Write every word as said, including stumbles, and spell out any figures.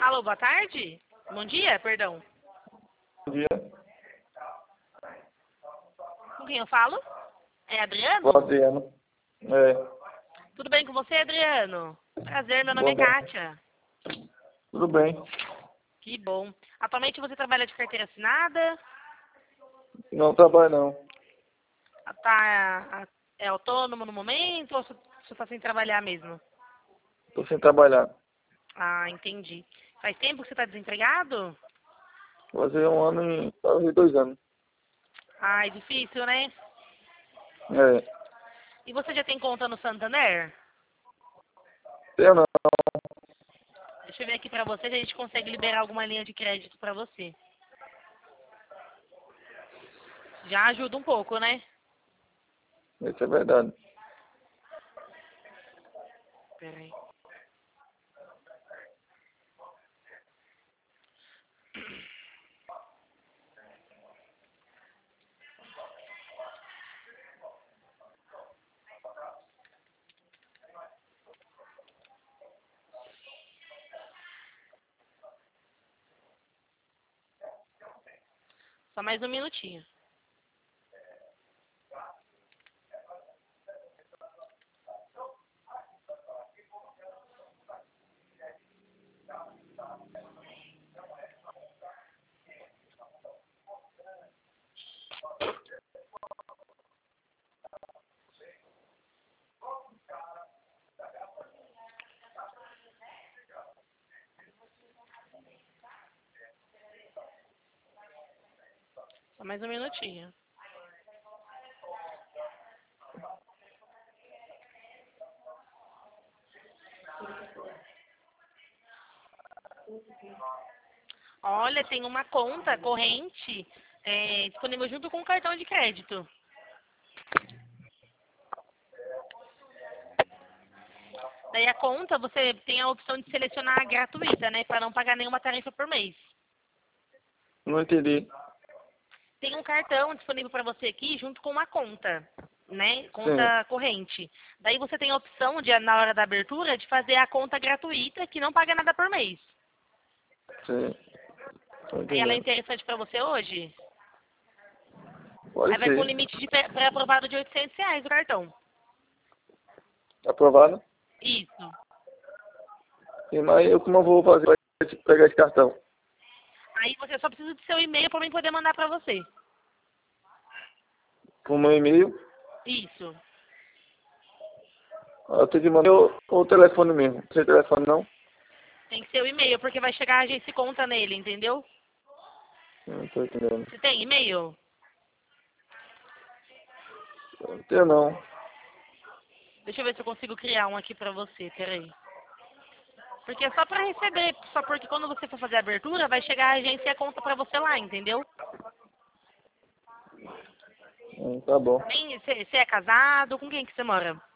Alô, boa tarde? Bom dia, perdão. Bom dia. Com quem eu falo? É Adriano? Ô, Adriano. É. Tudo bem com você, Adriano? Prazer, meu nome Boa é tarde. Kátia. Tudo bem? Que bom. Atualmente você trabalha de carteira assinada? Não trabalho não. Tá, é autônomo no momento ou você está sem trabalhar mesmo? Tô sem trabalhar. Ah, entendi. Faz tempo que você está desempregado? Vou fazer um ano e quase dois anos. Ah, é difícil, né? É. E você já tem conta no Santander? Eu não. Deixa eu ver aqui pra você se a gente consegue liberar alguma linha de crédito pra você. Já ajuda um pouco, né? Isso é verdade. Peraí. Só mais um minutinho. Só mais um minutinho. Olha, tem uma conta corrente é, disponível junto com o cartão de crédito. Daí a conta, você tem a opção de selecionar a gratuita, né? Para não pagar nenhuma tarifa por mês. Não entendi. Tem um cartão disponível para você aqui junto com uma conta, né? Sim. Conta corrente. Daí você tem a opção de, na hora da abertura, de fazer a conta gratuita, que não paga nada por mês. Sim. Tô Aí ela é entendendo. interessante para você hoje? Aí Pode vai com ser. limite de pré- pré-aprovado de oitocentos reais o cartão. Aprovado? Isso. Sim, mas eu como eu vou fazer para pegar esse cartão? Aí você só precisa do seu e-mail para mim poder mandar para você. Com o meu e-mail? Isso. Eu tenho que mandar o, o telefone mesmo. Sem telefone não? Tem que ser o e-mail, porque vai chegar a agência e conta nele, entendeu? Não tô entendendo. Você tem e-mail? Não tenho não. Deixa eu ver se eu consigo criar um aqui pra você, peraí. Porque é só pra receber, só porque quando você for fazer a abertura, vai chegar a agência e a conta pra você lá, entendeu? Hum, tá bom. Bem, você você é casado? Com quem que você mora?